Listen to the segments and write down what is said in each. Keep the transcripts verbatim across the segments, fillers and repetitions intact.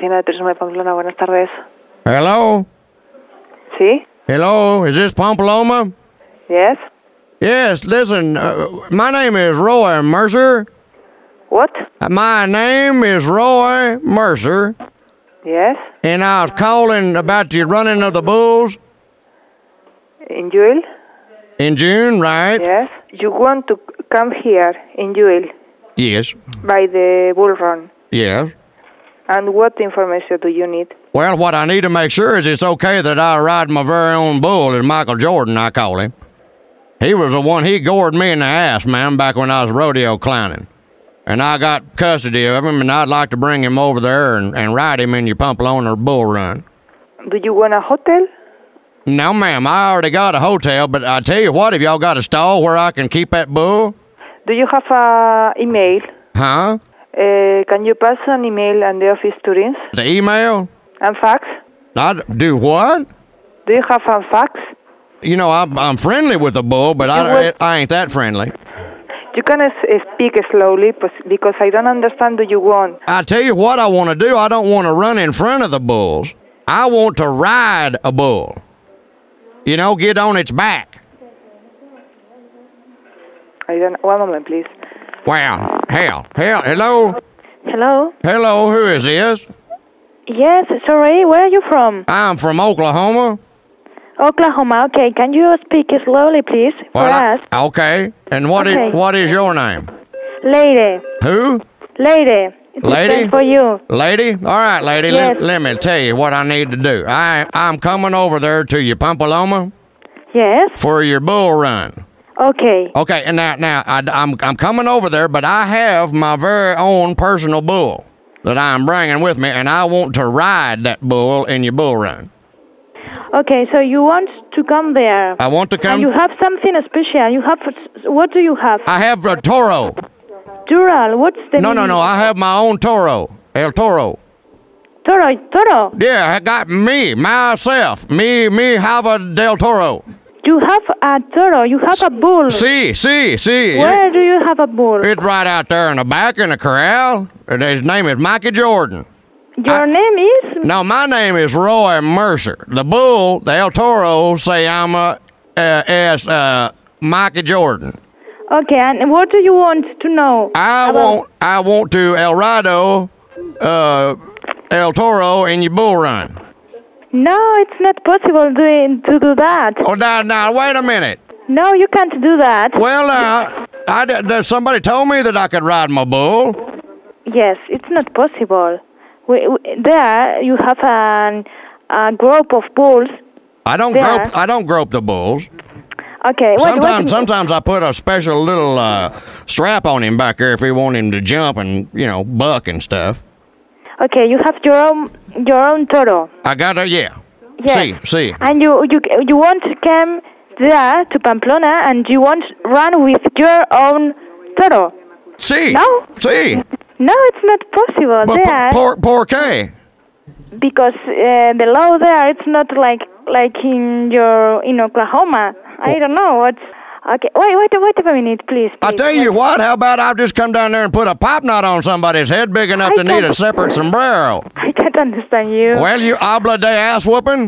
Oficina de Turismo de Pamplona, buenas tardes. Hello? ¿Sí? Hello, is this Pamplona? Yes? Yes, listen, uh, my name is Roy Mercer. What? My name is Roy Mercer. Yes? And I was calling about the running of the bulls. In Jewel? In June, right? Yes. You want to come here in Jewel Yes. by the bull run. Yes. And what information do you need? Well, what I need to make sure is it's okay that I ride my very own bull, is Michael Jordan, I call him. He was the one, he gored me in the ass, man, back when I was rodeo clowning. And I got custody of him, and I'd like to bring him over there and, and ride him in your Pamplona bull run. Do you want a hotel? No, ma'am, I already got a hotel, but I tell you what, have y'all got a stall where I can keep that bull? Do you have a email? Huh? Uh, can you pass an email and the office to Rins? The email? And fax? I do what? Do you have a fax? You know, I'm, I'm friendly with the bull, but I, would- I ain't that friendly. You can s- speak slowly pos- because I don't understand what you want. I tell you what I want to do. I don't want to run in front of the bulls. I want to ride a bull. You know, get on its back. I don't. One moment, please. Wow. Hell. Hell. Hello? Hello? Hello, who is this? Yes, sorry, where are you from? I'm from Oklahoma. Oklahoma, okay. Can you speak slowly, please, for Well, I- us? okay. And what is Okay. what is your name? Lady. Who? Lady. It's Lady? same for you. Lady? All right, lady. Yes. Let, let me tell you what I need to do. I, I'm coming over there to your Pamplona Yes? for your bull run. Okay. Okay, and now, now I, I'm, I'm coming over there, but I have my very own personal bull that I'm bringing with me, and I want to ride that bull in your bull run. Okay, so you want to come there. I want to come. And you have something special. You have, what do you have? I have a Toro. Dural, what's the No, no, meaning? no. I have my own Toro. El Toro. Toro, Toro. Yeah, I got me, myself. Me, me have a Del Toro. You have a Toro. You have a bull. See, see, see. Where do you have a bull? It's right out there in the back in the corral. And his name is Mikey Jordan. Your I- name is? No, my name is Roy Mercer. The bull, the El Toro, say I'm a, uh, as uh, Mikey Jordan. Okay, and what do you want to know? I about- want, I want to El Rado, uh, El Toro in your bull run. No, it's not possible doing, to do that. Oh, now, now, wait a minute. No, you can't do that. Well, uh, I, I, somebody told me that I could ride my bull. Yes, it's not possible. We, we, there, you have an, a group of bulls. I don't There. grope. I don't grope the bulls. Okay, wait, Sometimes, wait. sometimes I put a special little uh, strap on him back there if we want him to jump and you know buck and stuff. Okay, you have your own, your own Toro. I got to, yeah. Yes. See, see. And you, you, you want to come there to Pamplona and you want to run with your own Toro. See. No? See. No, it's not possible But there. por, por qué? Because uh, the law there, it's not like like in your in Oklahoma. I don't know what's. Okay, wait, wait, wait a minute, please. I please. tell you what, how about I just come down there and put a pop knot on somebody's head big enough I to need a can't- separate sombrero? I can't understand you. Well, you habla de ass whooping?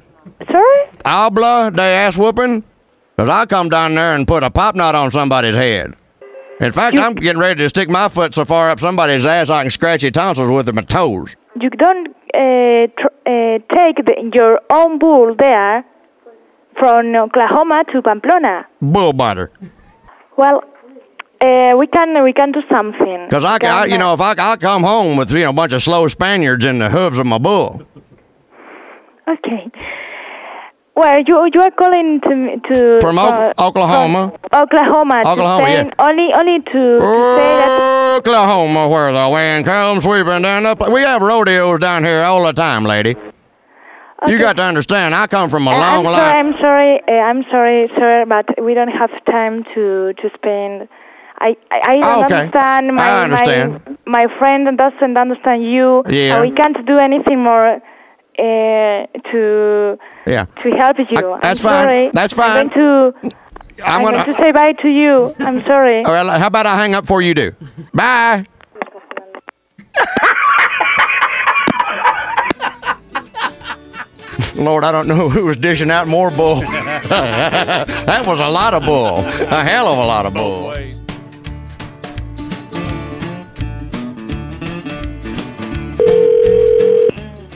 Sorry? Habla de ass whooping? Because I come down there and put a pop knot on somebody's head. In fact, You- I'm getting ready to stick my foot so far up somebody's ass I can scratch your tonsils with my toes. You don't uh, tr- uh, take the, your own bull there from Oklahoma to Pamplona. Bull butter. Well, uh, we can we can do something. Because I, We I, can, you uh, know, if I, I come home with, you know, a bunch of slow Spaniards in the hooves of my bull. Okay. Well, you you are calling to to From O- Oklahoma. from Oklahoma. Oklahoma, to say, yeah. Only only to, to say that. Oklahoma, where the wind comes sweeping down the... We have rodeos down here all the time, lady. You Okay. got to understand, I come from a Uh, long I'm line. sorry, I'm sorry, uh, I'm sorry, sir, but we don't have time to to spend. I I, I don't Oh, okay. understand. My, I understand. My, my friend doesn't understand you. Yeah. And we can't do anything more uh, to Yeah. to help you. I- that's I'm fine. sorry. That's I'm fine. going to. I'm I'm gonna... going to say bye to you. I'm sorry. All right, how about I hang up before you do? Bye. Lord, I don't know who was dishing out more bull. That was a lot of bull. A hell of a lot of bull.